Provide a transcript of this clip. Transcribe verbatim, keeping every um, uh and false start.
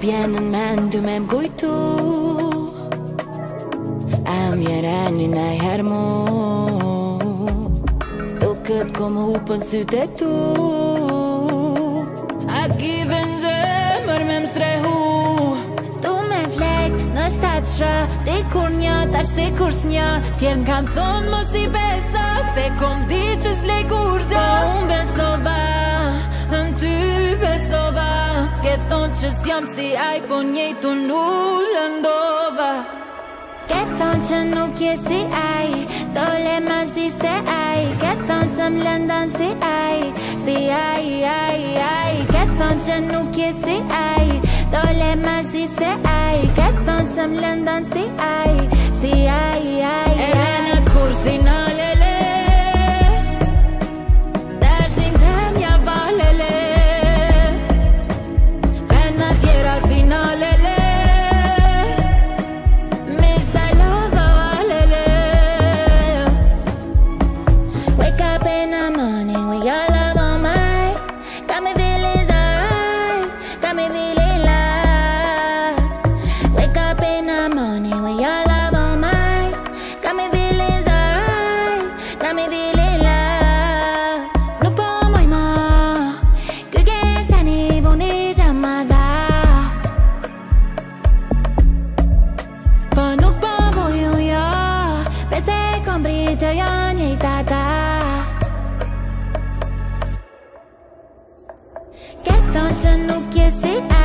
bjen në mend ty me m'kujtu A mjereni najher mu Do këtë kom hupën sytë e tu A kive në zemër me m'strehu Tu me flek në shtatë shë Ti kur një tash si kur s'një Tjerën kanë thonë mos i besa Se kom di që s'vlej kur gjë Po unë besova Në ty besova Ke thonë që s'jam si aj Po njejtu nuk lëndova Ke thonë që nuk je si aj Dole ma si se aj Ke thonë se m'lëndan si aj Si aj, aj, aj Ke thonë që nuk je si aj Dole ma si se aj Ke thonë se m'lëndan si aj Si aj, aj, aj E renat kur si në lele Dashin tem ja valele Vena tjera si në lele Miss I love valele Wake up in the morning with your love on mine Got me feeling alright Got me feeling love Wake up in the morning with your love on mine Got me feeling alright Got me feeling love Nuk po moj ma Kërkesani vondigjamada Po nuk po voju jo Pese kom brigjo jo njejtata Ke thonë që nuk je si